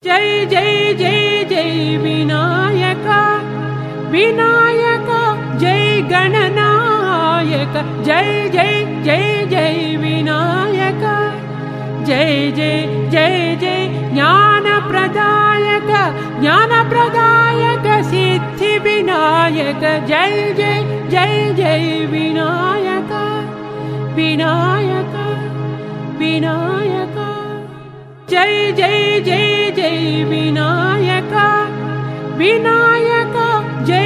जय जय जय जय विनायक विनायक जय गणनायक जय जय जय जय विनायक जय जय जय जय ज्ञानप्रदायक ज्ञानप्रदायक सिद्धि विनायक जय जय जय जय विनायक विनायक विनायक जय जय जय जय विनायक विनायक जय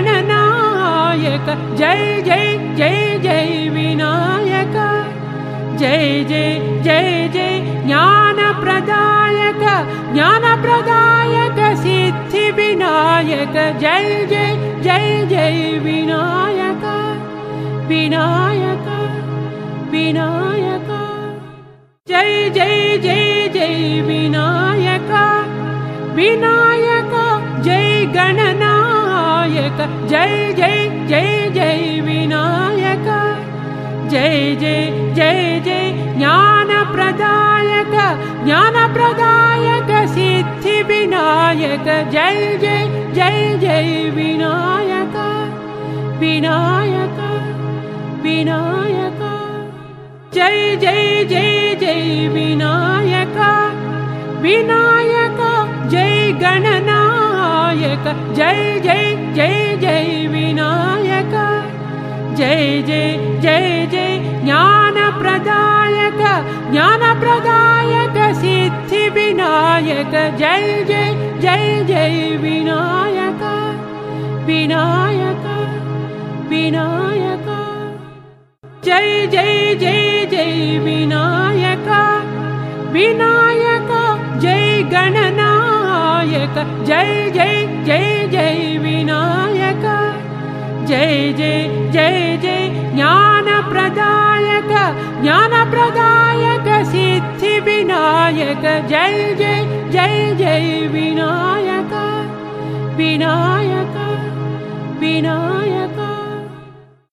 गणनायक जय जय जय जय विनायक जय जय जय जय ज्ञानप्रदायक ज्ञानप्रदायक सिद्धि विनायक जय जय जय जय विनायक विनायक विनायक जय जय जय जय विनायक विनायक जय गणनायक जय जय जय जय विनायक जय जय जय जय ज्ञानप्रदायक ज्ञानप्रदायक सिद्धि विनायक जय जय जय जय विनायक विनायक विनायक जय जय जय जय विनायक विनायक जय गणनायक जय जय जय जय विनायक जय जय जय जय ज्ञानप्रदायक ज्ञानप्रदायक सिद्धि विनायक जय जय जय जय विनायक विनायक विनायक जय जय जय जय विनायक विनायक जय गणनायक जय जय जय जय विनायक जय जय जय जय ज्ञानप्रदायक ज्ञानप्रदायक सिद्धि विनायक जय जय जय जय